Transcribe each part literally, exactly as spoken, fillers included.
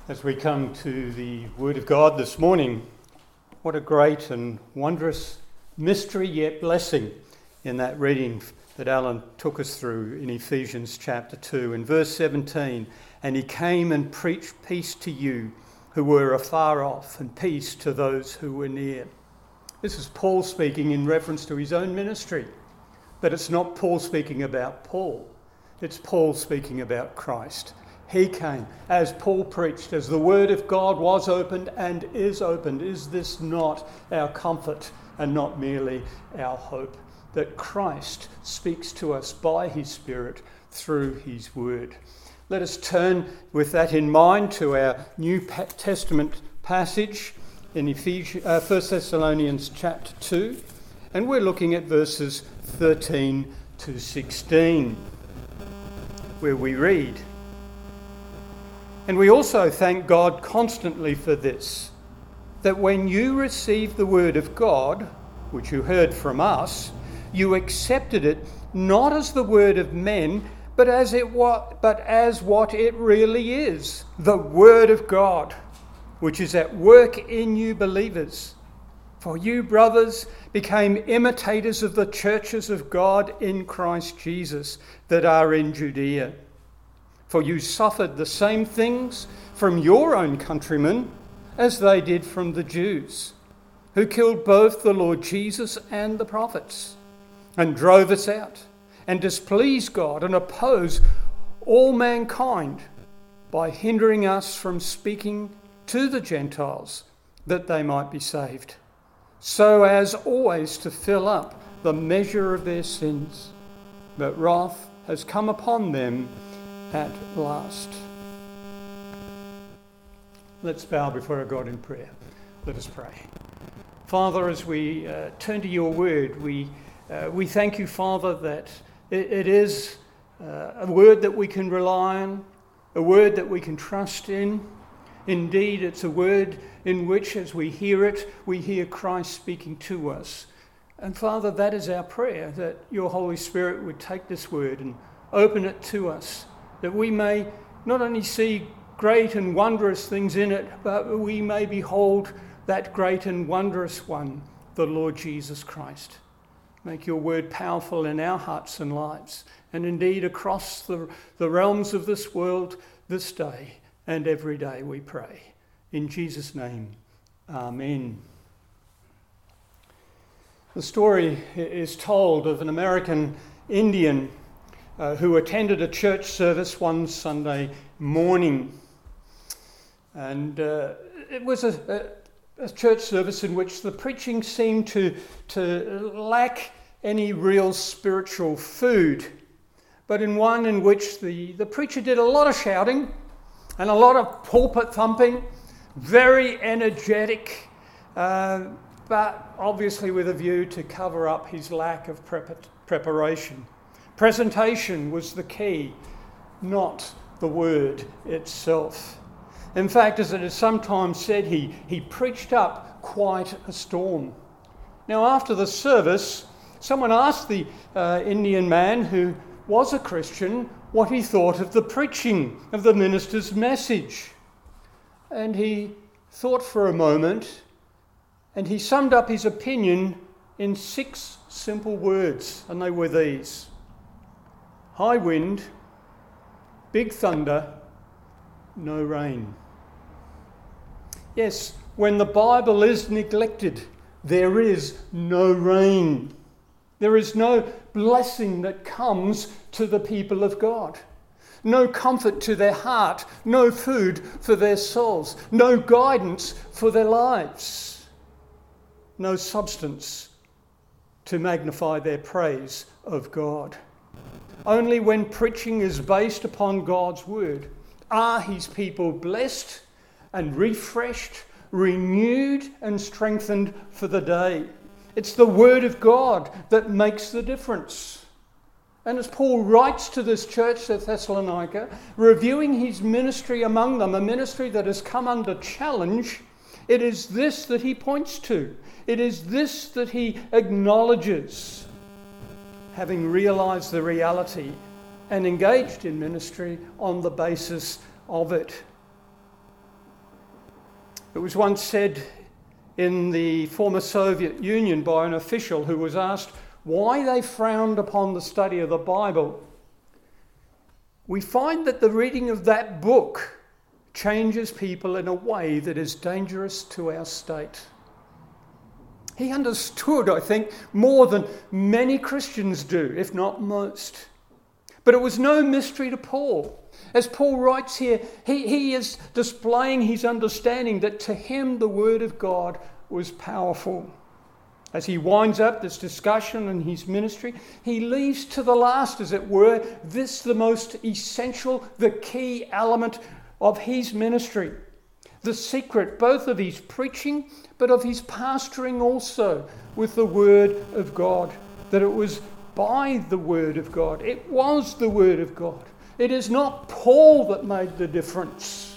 As we come to the Word of God this morning, what a great and wondrous mystery yet blessing in that reading that Alan took us through in Ephesians chapter two. In verse seventeen, and he came and preached peace to you who were afar off and peace to those who were near. This is Paul speaking in reference to his own ministry, but it's not Paul speaking about Paul. It's Paul speaking about Christ. He came as Paul preached, as the word of God was opened and is opened. Is this not our comfort and not merely our hope? That Christ speaks to us by his Spirit through his word. Let us turn with that in mind to our New Testament passage in Ephesians, uh, First Thessalonians chapter two, and we're looking at verses thirteen to sixteen, where we read, and we also thank God constantly for this, that when you received the word of God, which you heard from us, you accepted it not as the word of men, but as it wa- but as what it really is, the word of God, which is at work in you believers. For you, brothers, became imitators of the churches of God in Christ Jesus that are in Judea. For you suffered the same things from your own countrymen as they did from the Jews, who killed both the Lord Jesus and the prophets, and drove us out, and displeased God, and opposed all mankind by hindering us from speaking to the Gentiles that they might be saved, so as always to fill up the measure of their sins. But wrath has come upon them at last. Let's bow before our God in prayer. Let us pray. Father, as we uh, turn to your word, we uh, we thank you, Father, that it, it is uh, a word that we can rely on, a word that we can trust in. Indeed, it's a word in which, as we hear it, we hear Christ speaking to us. And Father, that is our prayer, that your Holy Spirit would take this word and open it to us, that we may not only see great and wondrous things in it, but we may behold that great and wondrous one, the Lord Jesus Christ. Make your word powerful in our hearts and lives, and indeed across the, the realms of this world this day and every day, we pray. In Jesus' name, amen. The story is told of an American Indian Uh, who attended a church service one Sunday morning. And uh, it was a, a, a church service in which the preaching seemed to, to lack any real spiritual food, but in one in which the, the preacher did a lot of shouting and a lot of pulpit thumping, very energetic, uh, but obviously with a view to cover up his lack of prep- preparation. Presentation was the key, not the word itself. In fact, as it is sometimes said, he, he preached up quite a storm. Now, after the service, someone asked the uh, Indian man, who was a Christian, what he thought of the preaching of the minister's message. And he thought for a moment, and he summed up his opinion in six simple words, and they were these: high wind, big thunder, no rain. Yes, when the Bible is neglected, there is no rain. There is no blessing that comes to the people of God. No comfort to their heart, no food for their souls, no guidance for their lives, no substance to magnify their praise of God. Only when preaching is based upon God's word are his people blessed and refreshed, renewed and strengthened for the day. It's the word of God that makes the difference. And as Paul writes to this church at Thessalonica, reviewing his ministry among them, a ministry that has come under challenge, it is this that he points to. It is this that he acknowledges, having realised the reality and engaged in ministry on the basis of it. It was once said in the former Soviet Union by an official who was asked why they frowned upon the study of the Bible. We find that the reading of that book changes people in a way that is dangerous to our state. He understood, I think, more than many Christians do, if not most. But it was no mystery to Paul. As Paul writes here, he, he is displaying his understanding that to him the word of God was powerful. As he winds up this discussion in his ministry, he leaves to the last, as it were, this the most essential, the key element of his ministry. The secret both of his preaching, but of his pastoring also with the word of God. That it was by the word of God. It was the word of God. It is not Paul that made the difference.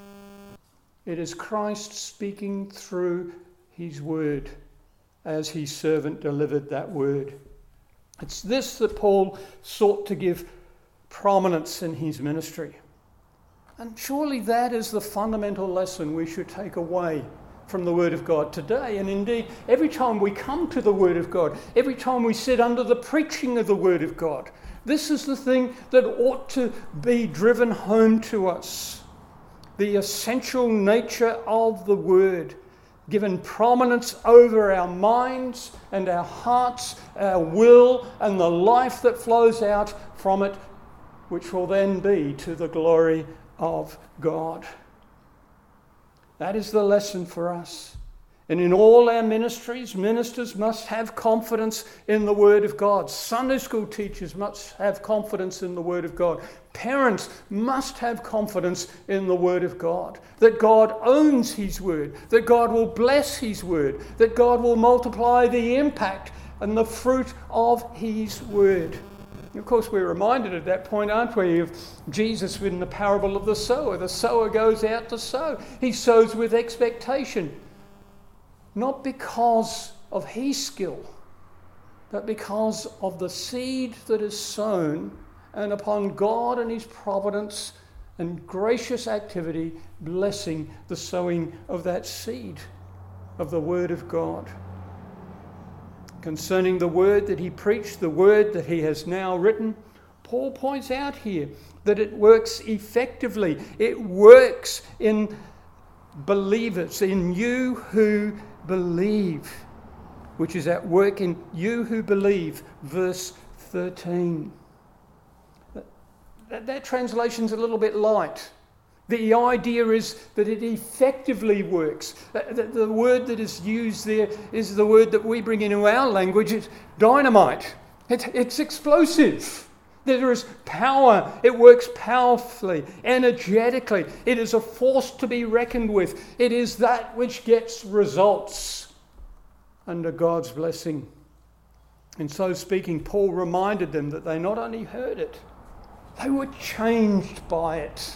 It is Christ speaking through his word as his servant delivered that word. It's this that Paul sought to give prominence in his ministry. And surely that is the fundamental lesson we should take away from the Word of God today. And indeed, every time we come to the Word of God, every time we sit under the preaching of the Word of God, this is the thing that ought to be driven home to us. The essential nature of the Word, given prominence over our minds and our hearts, our will, and the life that flows out from it, which will then be to the glory of God. That is the lesson for us. And in all our ministries, ministers must have confidence in the Word of God. Sunday school teachers must have confidence in the Word of God. Parents must have confidence in the Word of God. That God owns His Word. That God will bless His Word. That God will multiply the impact and the fruit of His Word. Of course, we're reminded at that point, aren't we, of Jesus in the parable of the sower. The sower goes out to sow. He sows with expectation. Not because of his skill, but because of the seed that is sown, and upon God and his providence and gracious activity blessing the sowing of that seed of the Word of God. Concerning the word that he preached, the word that he has now written, Paul points out here that it works effectively. It works in believers, in you who believe, which is at work in you who believe, verse thirteen. That, that translation's a little bit light. The idea is that it effectively works. The, the word that is used there is the word that we bring into our language. It's dynamite. It, it's explosive. There is power. It works powerfully, energetically. It is a force to be reckoned with. It is that which gets results under God's blessing. In so speaking, Paul reminded them that they not only heard it, they were changed by it.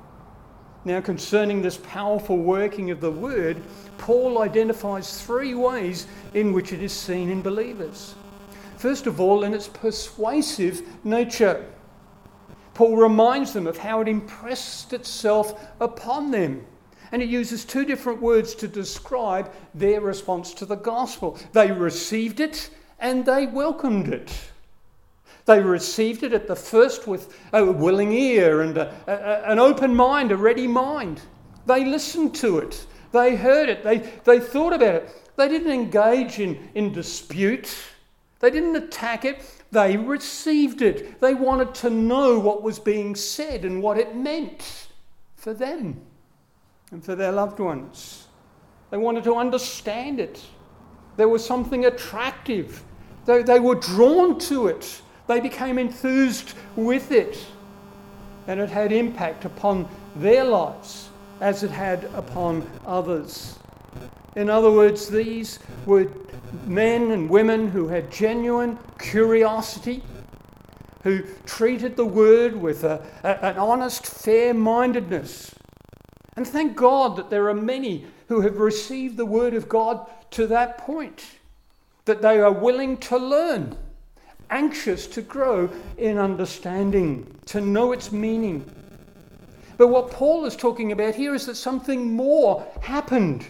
Now, concerning this powerful working of the word, Paul identifies three ways in which it is seen in believers. First of all, in its persuasive nature. Paul reminds them of how it impressed itself upon them. And he uses two different words to describe their response to the gospel. They received it and they welcomed it. They received it at the first with a willing ear and a, a, an open mind, a ready mind. They listened to it. They heard it. They, they thought about it. They didn't engage in, in dispute. They didn't attack it. They received it. They wanted to know what was being said and what it meant for them and for their loved ones. They wanted to understand it. There was something attractive. They, they were drawn to it. They became enthused with it, and it had impact upon their lives as it had upon others. In other words, these were men and women who had genuine curiosity, who treated the word with a, a, an honest, fair-mindedness. And thank God that there are many who have received the word of God to that point, that they are willing to learn, anxious to grow in understanding, to know its meaning. But what Paul is talking about here is that something more happened.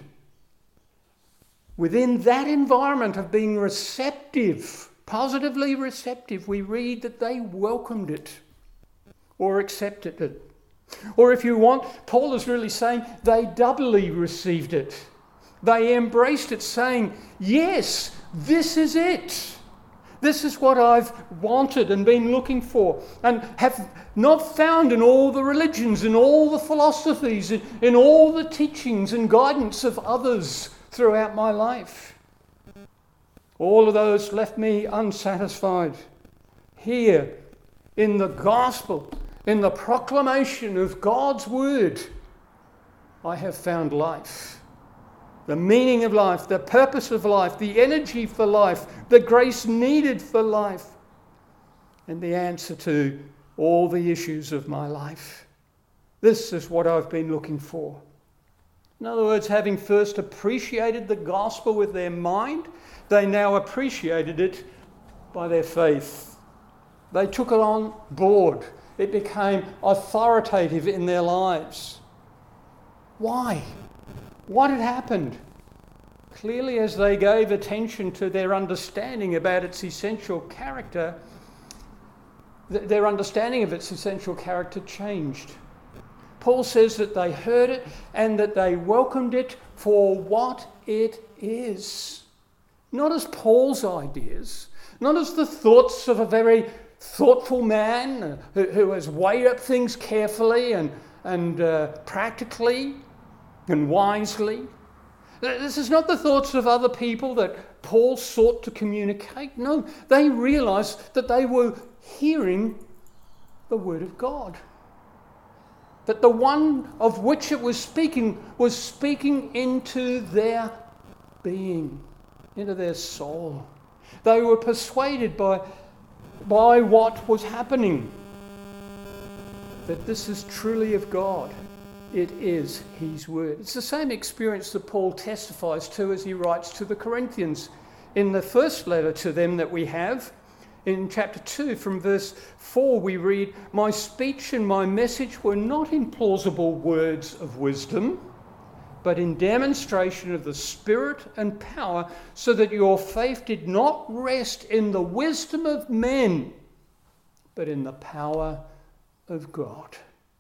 Within that environment of being receptive, positively receptive, we read that they welcomed it or accepted it. Or if you want, Paul is really saying they doubly received it. They embraced it, saying, yes, this is it. This is what I've wanted and been looking for, and have not found in all the religions, in all the philosophies, in, in all the teachings and guidance of others throughout my life. All of those left me unsatisfied. Here, in the gospel, in the proclamation of God's word, I have found life. The meaning of life, the purpose of life, the energy for life, the grace needed for life, and the answer to all the issues of my life. This is what I've been looking for. In other words, having first appreciated the gospel with their mind, they now appreciated it by their faith. They took it on board. It became authoritative in their lives. Why? What had happened? Clearly, as they gave attention to their understanding about its essential character, th- their understanding of its essential character changed. Paul says that they heard it and that they welcomed it for what it is. Not as Paul's ideas, not as the thoughts of a very thoughtful man who, who has weighed up things carefully and, and uh, practically and wisely. This is not the thoughts of other people that Paul sought to communicate. No, they realized that they were hearing the word of God. That the one of which it was speaking was speaking into their being, into their soul. They were persuaded by, by what was happening, that this is truly of God. It is his word. It's the same experience that Paul testifies to as he writes to the Corinthians. In the first letter to them that we have, in chapter two, from verse four, we read, "My speech and my message were not in plausible words of wisdom, but in demonstration of the Spirit and power, so that your faith did not rest in the wisdom of men, but in the power of God."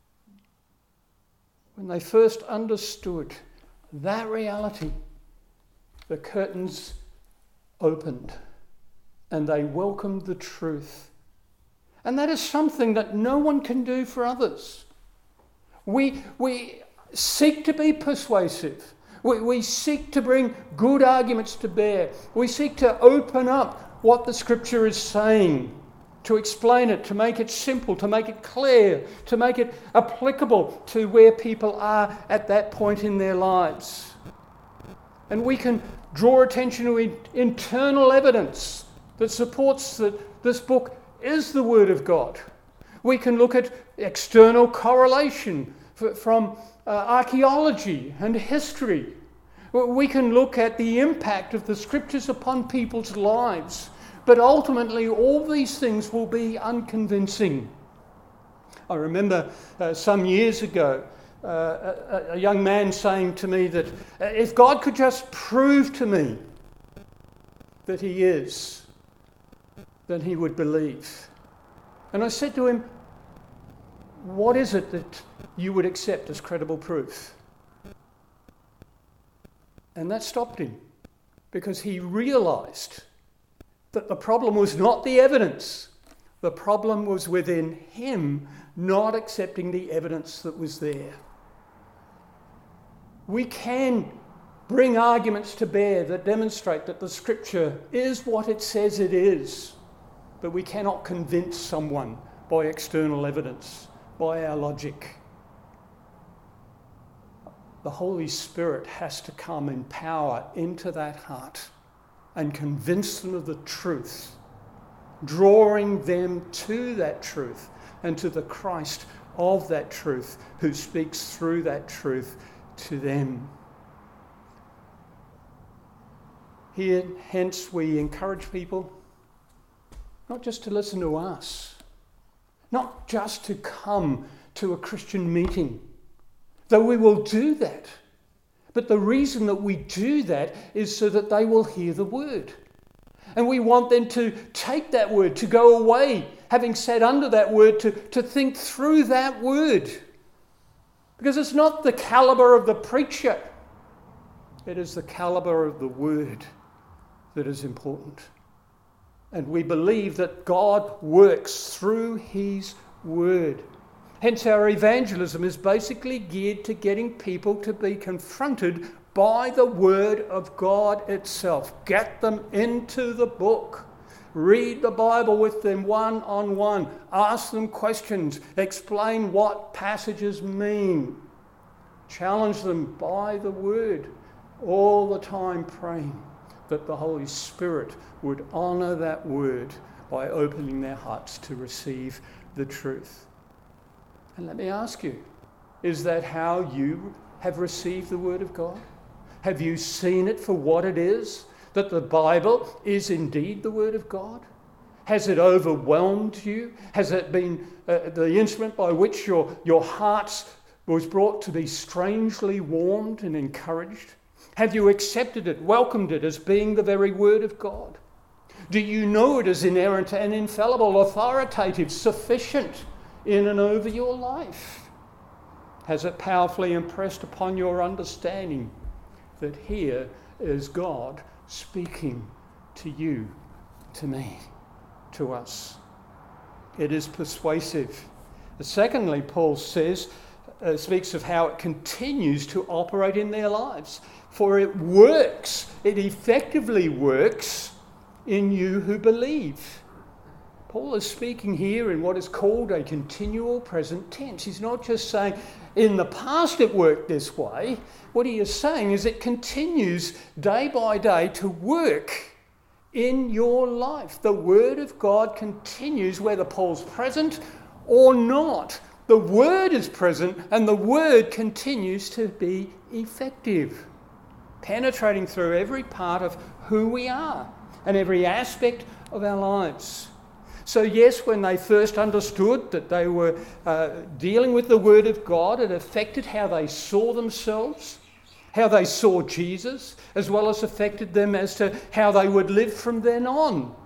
When they first understood that reality, the curtains opened and they welcomed the truth. And that is something that no one can do for others. We, we seek to be persuasive. We, we seek to bring good arguments to bear. We seek to open up what the Scripture is saying, to explain it, to make it simple, to make it clear, to make it applicable to where people are at that point in their lives. And we can draw attention to internal evidence that supports that this book is the Word of God. We can look at external correlation from uh, archaeology and history. We can look at the impact of the Scriptures upon people's lives. But ultimately, all these things will be unconvincing. I remember uh, some years ago, uh, a, a young man saying to me that uh, if God could just prove to me that he is, then he would believe. And I said to him, what is it that you would accept as credible proof? And that stopped him, because he realized that the problem was not the evidence. The problem was within him not accepting the evidence that was there. We can bring arguments to bear that demonstrate that the Scripture is what it says it is, but we cannot convince someone by external evidence, by our logic. The Holy Spirit has to come in power into that heart and convince them of the truth, drawing them to that truth and to the Christ of that truth, who speaks through that truth to them. Here, hence, we encourage people not just to listen to us, not just to come to a Christian meeting. Though we will do that. But the reason that we do that is so that they will hear the word. And we want them to take that word, to go away, having sat under that word, to, to think through that word. Because it's not the caliber of the preacher. It is the caliber of the word that is important. And we believe that God works through his word. Hence our evangelism is basically geared to getting people to be confronted by the word of God itself. Get them into the book. Read the Bible with them one-on-one. Ask them questions. Explain what passages mean. Challenge them by the word. All the time praying that the Holy Spirit would honour that word by opening their hearts to receive the truth. And let me ask you, is that how you have received the word of God? Have you seen it for what it is? That the Bible is indeed the word of God? Has it overwhelmed you? Has it been uh, the instrument by which your, your heart was brought to be strangely warmed and encouraged? Have you accepted it, welcomed it as being the very word of God? Do you know it as inerrant and infallible, authoritative, sufficient in and over your life? Has it powerfully impressed upon your understanding that here is God speaking to you, to me, to us? It is persuasive. Secondly, Paul says, uh, speaks of how it continues to operate in their lives. For it works, it effectively works in you who believe. Paul is speaking here in what is called a continual present tense. He's not just saying, in the past it worked this way. What he is saying is it continues day by day to work in your life. The word of God continues whether Paul's present or not. The word is present and the word continues to be effective, penetrating through every part of who we are and every aspect of our lives. So yes, when they first understood that they were uh, dealing with the word of God, it affected how they saw themselves, how they saw Jesus, as well as affected them as to how they would live from then on.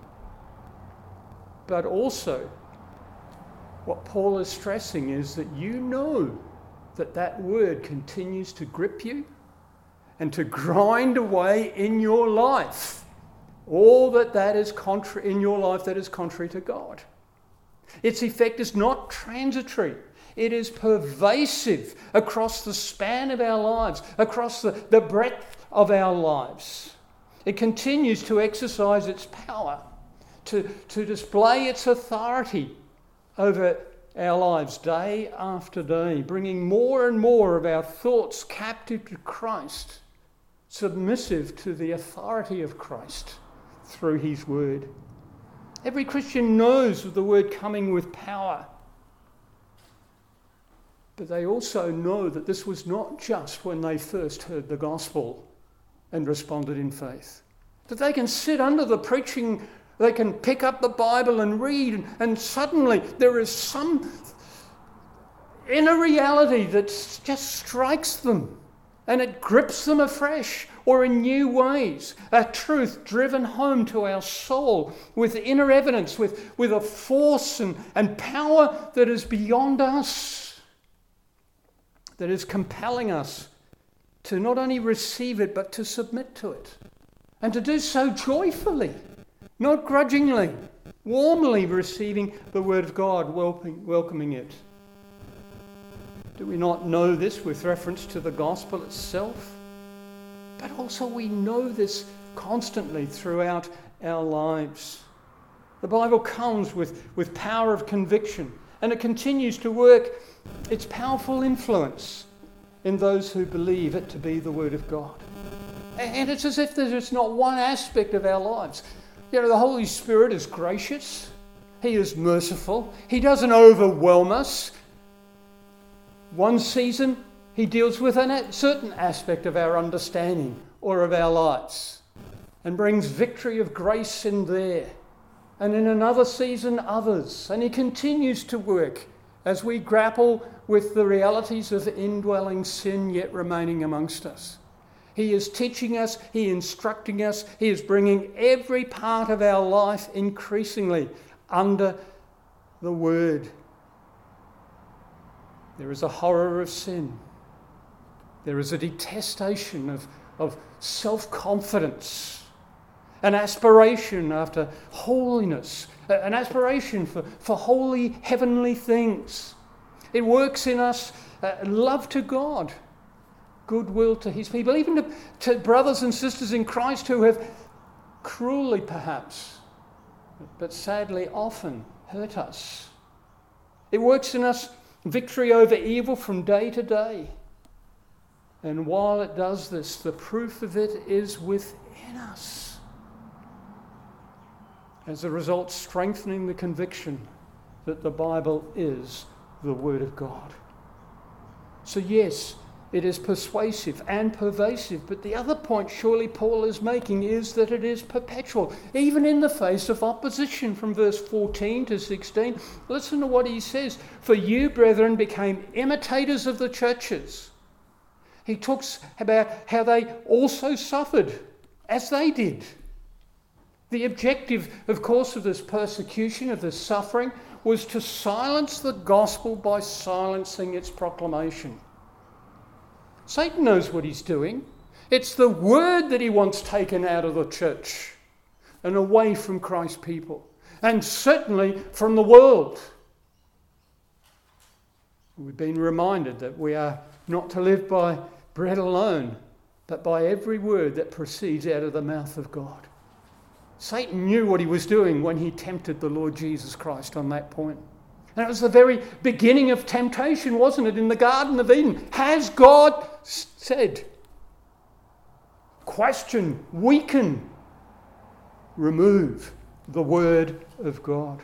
But also, what Paul is stressing is that you know that that word continues to grip you and to grind away in your life all that that is contrary in your life that is contrary to God. Its effect is not transitory. It is pervasive across the span of our lives, across the, the breadth of our lives. It continues to exercise its power, to, to display its authority over our lives day after day, bringing more and more of our thoughts captive to Christ, submissive to the authority of Christ through his word. Every Christian knows of the word coming with power. But they also know that this was not just when they first heard the gospel and responded in faith. That they can sit under the preaching, they can pick up the Bible and read, and suddenly there is some inner reality that just strikes them and it grips them afresh or in new ways. A truth driven home to our soul with inner evidence, with, with a force and, and power that is beyond us, that is compelling us to not only receive it but to submit to it, and to do so joyfully, not grudgingly, warmly receiving the word of God, welcoming, welcoming it. Do we not know this with reference to the gospel itself? But also we know this constantly throughout our lives. The Bible comes with, with power of conviction, and it continues to work its powerful influence in those who believe it to be the word of God. And it's as if there's not one aspect of our lives. You know, the Holy Spirit is gracious. He is merciful. He doesn't overwhelm us. One season, he deals with a certain aspect of our understanding or of our lives and brings victory of grace in there. And in another season, others. And he continues to work as we grapple with the realities of indwelling sin yet remaining amongst us. He is teaching us, He is instructing us, He is bringing every part of our life increasingly under the Word. There is a horror of sin. There is a detestation of, of self-confidence, an aspiration after holiness, an aspiration for, for holy heavenly things. It works in us uh, love to God, goodwill to His people, even to, to brothers and sisters in Christ who have cruelly perhaps, but sadly often hurt us. It works in us victory over evil from day to day. And while it does this, the proof of it is within us. As a result, strengthening the conviction that the Bible is the Word of God. So yes, it is persuasive and pervasive, but the other point surely Paul is making is that it is perpetual, even in the face of opposition. From verse fourteen to sixteen, listen to what he says. For you, brethren, became imitators of the churches. He talks about how they also suffered as they did. The objective, of course, of this persecution, of this suffering, was to silence the gospel by silencing its proclamation. Satan knows what he's doing. It's the word that he wants taken out of the church and away from Christ's people, and certainly from the world. We've been reminded that we are not to live by bread alone, but by every word that proceeds out of the mouth of God. Satan knew what he was doing when he tempted the Lord Jesus Christ on that point. And it was the very beginning of temptation, wasn't it, in the Garden of Eden? Has God said? Question, weaken, remove the word of God.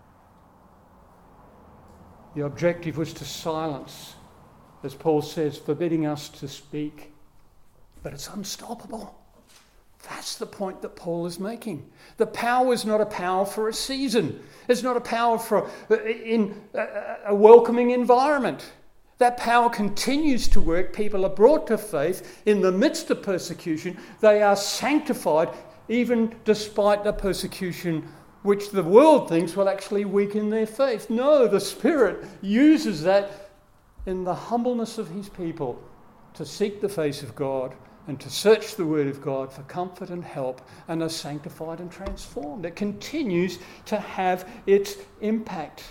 The objective was to silence, as Paul says, forbidding us to speak. But it's unstoppable. That's the point that Paul is making. The power is not a power for a season. It's not a power for in a welcoming environment. That power continues to work. People are brought to faith in the midst of persecution. They are sanctified even despite the persecution which the world thinks will actually weaken their faith. No, the Spirit uses that in the humbleness of His people to seek the face of God and to search the Word of God for comfort and help, and are sanctified and transformed. It continues to have its impact.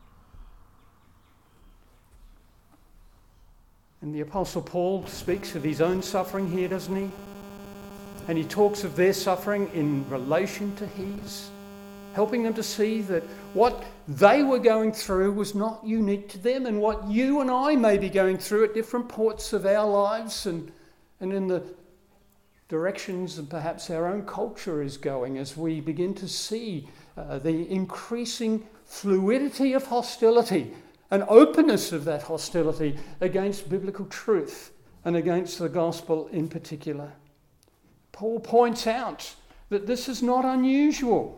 And the Apostle Paul speaks of his own suffering here, doesn't he? And he talks of their suffering in relation to his, helping them to see that what they were going through was not unique to them, and what you and I may be going through at different parts of our lives and and in the directions and perhaps our own culture is going, as we begin to see uh, the increasing fluidity of hostility and openness of that hostility against biblical truth and against the gospel in particular. Paul points out that this is not unusual,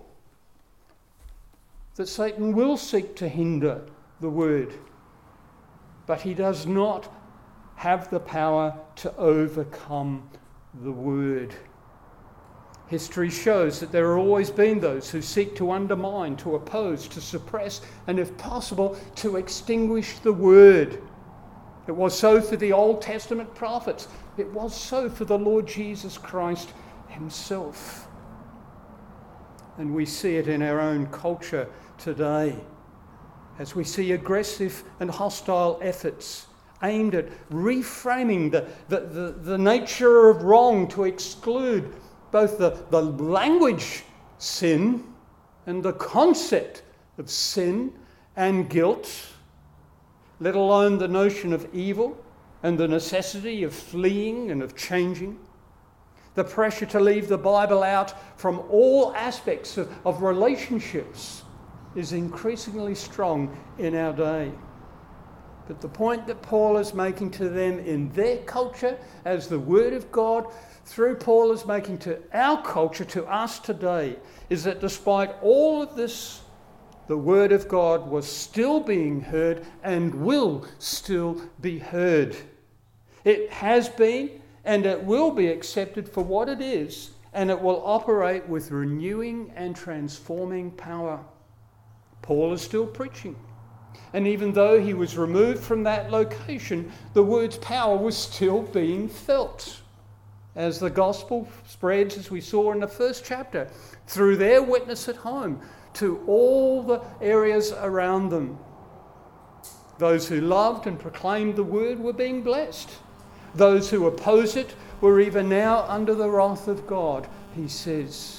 that Satan will seek to hinder the word, but he does not have the power to overcome the word. History shows that there have always been those who seek to undermine, to oppose, to suppress, and if possible, to extinguish the word. It was so for the Old Testament prophets. It was so for the Lord Jesus Christ Himself. And we see it in our own culture today, as we see aggressive and hostile efforts aimed at reframing the, the, the, the nature of wrong to exclude both the, the language sin and the concept of sin and guilt, let alone the notion of evil and the necessity of fleeing and of changing. The pressure to leave the Bible out from all aspects of, of relationships is increasingly strong in our day. But the point that Paul is making to them in their culture, as the Word of God through Paul is making to our culture, to us today, is that despite all of this the word of God was still being heard and will still be heard. It has been and it will be accepted for what it is, and it will operate with renewing and transforming power. Paul is still preaching. And even though he was removed from that location, the word's power was still being felt. As the gospel spreads, as we saw in the first chapter, through their witness at home to all the areas around them. Those who loved and proclaimed the word were being blessed. Those who opposed it were even now under the wrath of God, he says.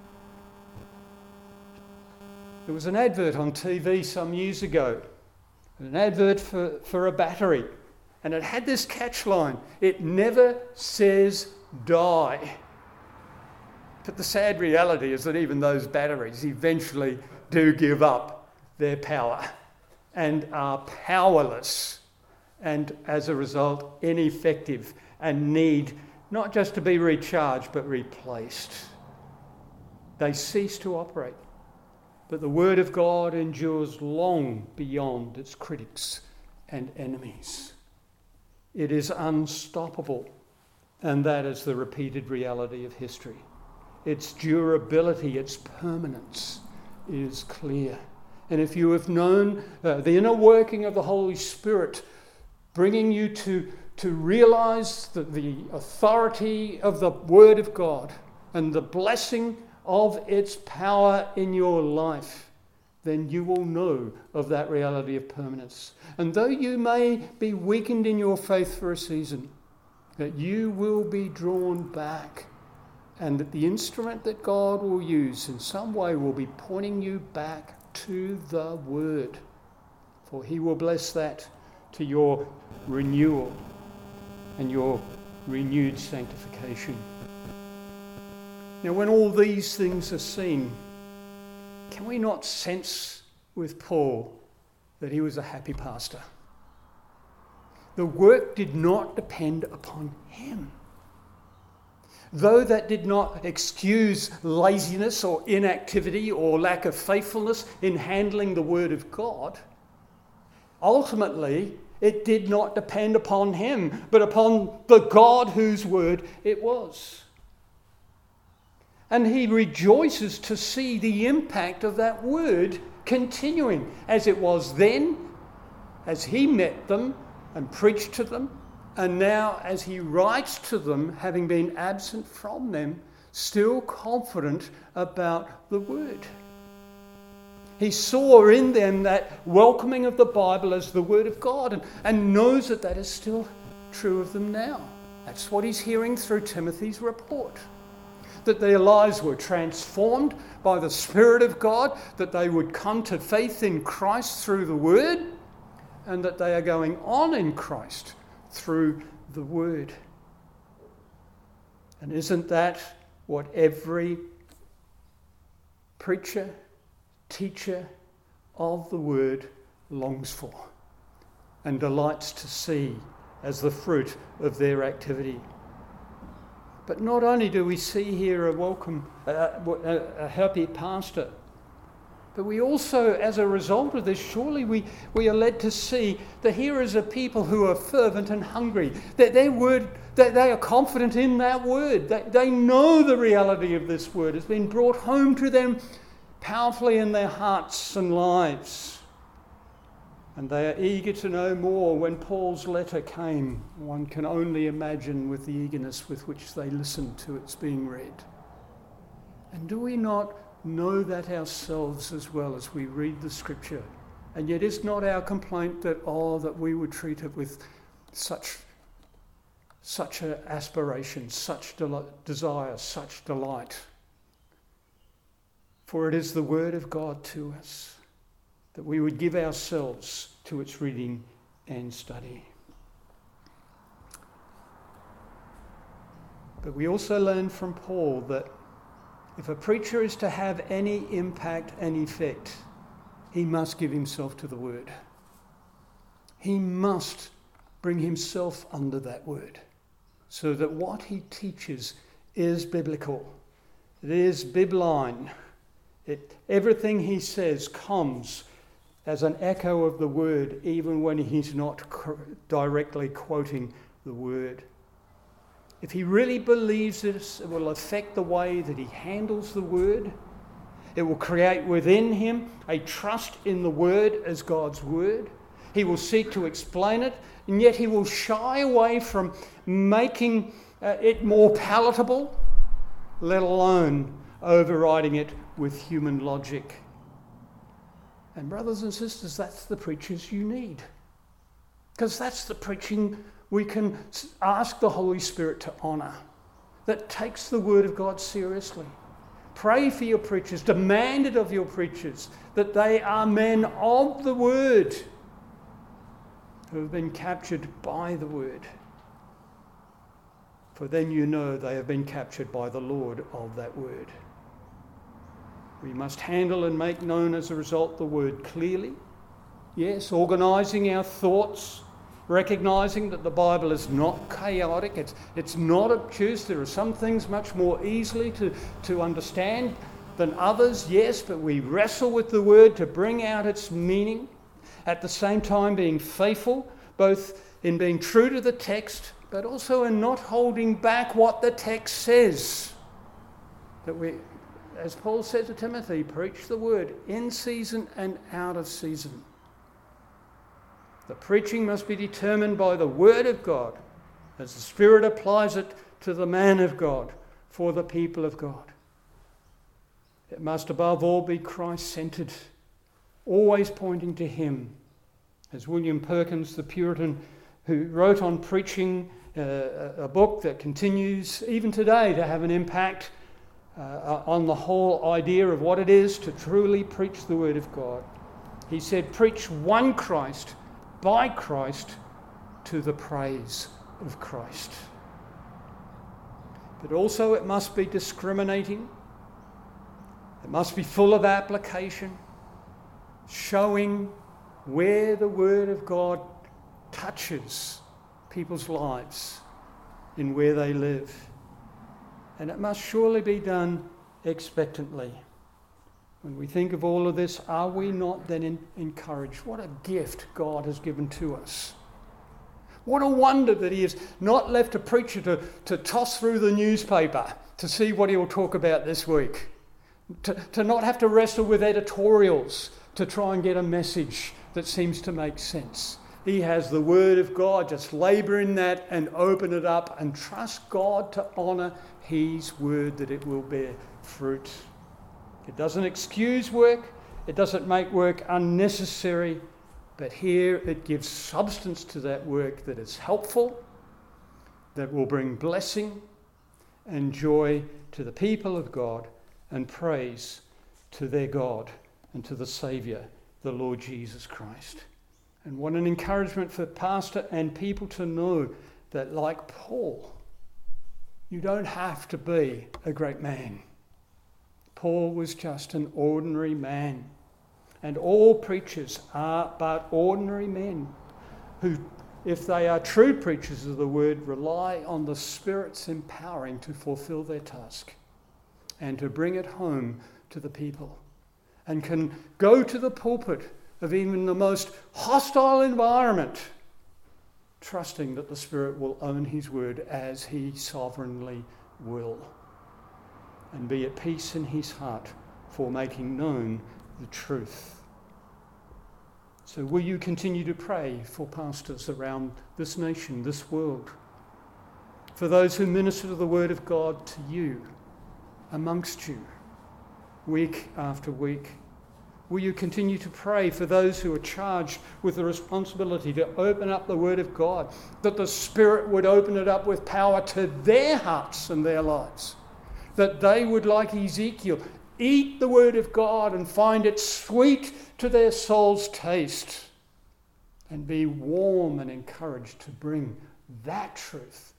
There was an advert on T V some years ago, an advert for, for a battery, and it had this catchline: it never says die. But the sad reality is that even those batteries eventually do give up their power and are powerless, and as a result ineffective, and need not just to be recharged but replaced. They cease to operate. But the word of God endures long beyond its critics and enemies. It is unstoppable, and that is the repeated reality of history. Its durability, its permanence is clear. And if you have known uh, the inner working of the Holy Spirit, bringing you to, to realise that the authority of the Word of God and the blessing of its power in your life, then you will know of that reality of permanence. And though you may be weakened in your faith for a season, that you will be drawn back, and that the instrument that God will use in some way will be pointing you back to the Word. For he will bless that to your renewal and your renewed sanctification. Now, when all these things are seen, can we not sense with Paul that he was a happy pastor? The work did not depend upon him. Though that did not excuse laziness or inactivity or lack of faithfulness in handling the word of God, ultimately it did not depend upon him, but upon the God whose word it was. And he rejoices to see the impact of that word continuing as it was then, as he met them and preached to them, and now as he writes to them, having been absent from them, still confident about the word. He saw in them that welcoming of the Bible as the word of God, and, and knows that that is still true of them now. That's what he's hearing through Timothy's report. That their lives were transformed by the Spirit of God, that they would come to faith in Christ through the Word, and that they are going on in Christ through the Word. And isn't that what every preacher, teacher of the Word longs for and delights to see as the fruit of their activity? But not only do we see here a welcome, uh, a, a happy pastor, but we also, as a result of this, surely we, we are led to see that here is a people who are fervent and hungry, that their word, that they are confident in that word, that they know the reality of this word has been brought home to them powerfully in their hearts and lives. And they are eager to know more. When Paul's letter came, one can only imagine with the eagerness with which they listened to its being read. And do we not know that ourselves as well as we read the scripture? And yet it's not our complaint that, oh, that we would treat it with such, such an aspiration, such del- desire, such delight. For it is the word of God to us, that we would give ourselves to its reading and study. But we also learn from Paul that if a preacher is to have any impact and effect, he must give himself to the word. He must bring himself under that word, so that what he teaches is biblical. It is bibline. It, everything he says comes as an echo of the word, even when he's not co- directly quoting the word. If he really believes this, it will affect the way that he handles the word. It will create within him a trust in the word as God's word. He will seek to explain it, and yet he will shy away from making uh, it more palatable, let alone overriding it with human logic. And brothers and sisters, that's the preachers you need. Because that's the preaching we can ask the Holy Spirit to honour, that takes the word of God seriously. Pray for your preachers, demand it of your preachers, that they are men of the word, who have been captured by the word. For then you know they have been captured by the Lord of that word. We must handle and make known as a result the word clearly. Yes, organising our thoughts, recognising that the Bible is not chaotic, it's, it's not obtuse. There are some things much more easily to, to understand than others, yes, but we wrestle with the word to bring out its meaning. At the same time being faithful, both in being true to the text, but also in not holding back what the text says. That we, as Paul said to Timothy, preach the word in season and out of season. The preaching must be determined by the word of God, as the Spirit applies it to the man of God, for the people of God. It must above all be Christ-centred, always pointing to him. As William Perkins, the Puritan, who wrote on preaching uh, a book that continues even today to have an impact uh, on the whole idea of what it is to truly preach the word of God. He said, preach one Christ, by Christ, to the praise of Christ. But also it must be discriminating. It must be full of application, showing where the word of God touches people's lives in where they live. And it must surely be done expectantly. When we think of all of this, are we not then in, encouraged? What a gift God has given to us. What a wonder that he has not left a preacher to, to toss through the newspaper to see what he'll talk about this week. To, to not have to wrestle with editorials to try and get a message that seems to make sense. He has the word of God. Just labour in that and open it up and trust God to honour his word, that it will bear fruit. It doesn't excuse work. It doesn't make work unnecessary. But here it gives substance to that work that is helpful, that will bring blessing and joy to the people of God and praise to their God and to the Saviour, the Lord Jesus Christ. And what an encouragement for pastor and people to know that, like Paul, you don't have to be a great man. Paul was just an ordinary man. And all preachers are but ordinary men who, if they are true preachers of the word, rely on the Spirit's empowering to fulfill their task and to bring it home to the people, and can go to the pulpit of even the most hostile environment, trusting that the Spirit will own his word as he sovereignly will, and be at peace in his heart for making known the truth. So will you continue to pray for pastors around this nation, this world, for those who minister to the word of God to you, amongst you, week after week? Will you continue to pray for those who are charged with the responsibility to open up the word of God, that the Spirit would open it up with power to their hearts and their lives, that they would, like Ezekiel, eat the word of God and find it sweet to their soul's taste, and be warm and encouraged to bring that truth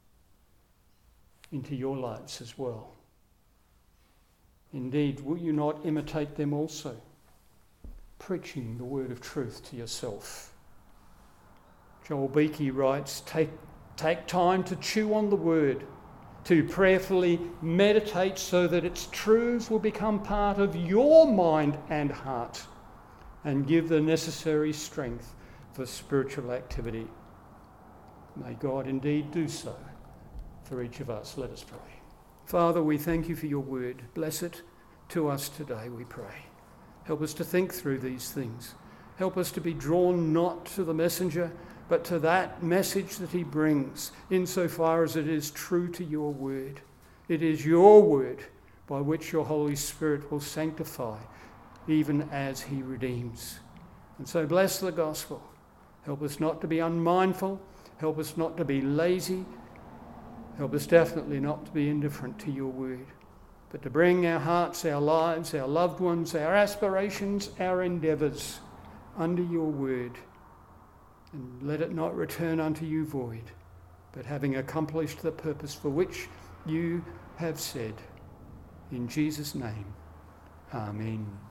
into your lives as well? Indeed, will you not imitate them also, preaching the word of truth to yourself? Joel Beakey writes, take, take time to chew on the word, to prayerfully meditate so that its truths will become part of your mind and heart and give the necessary strength for spiritual activity. May God indeed do so for each of us. Let us pray. Father, we thank you for your word. Bless it to us today, we pray. Help us to think through these things. Help us to be drawn not to the messenger, but to that message that he brings, insofar as it is true to your word. It is your word by which your Holy Spirit will sanctify, even as he redeems. And so bless the gospel. Help us not to be unmindful. Help us not to be lazy. Help us definitely not to be indifferent to your word, but to bring our hearts, our lives, our loved ones, our aspirations, our endeavours under your word, and let it not return unto you void, but having accomplished the purpose for which you have said. In Jesus' name, amen.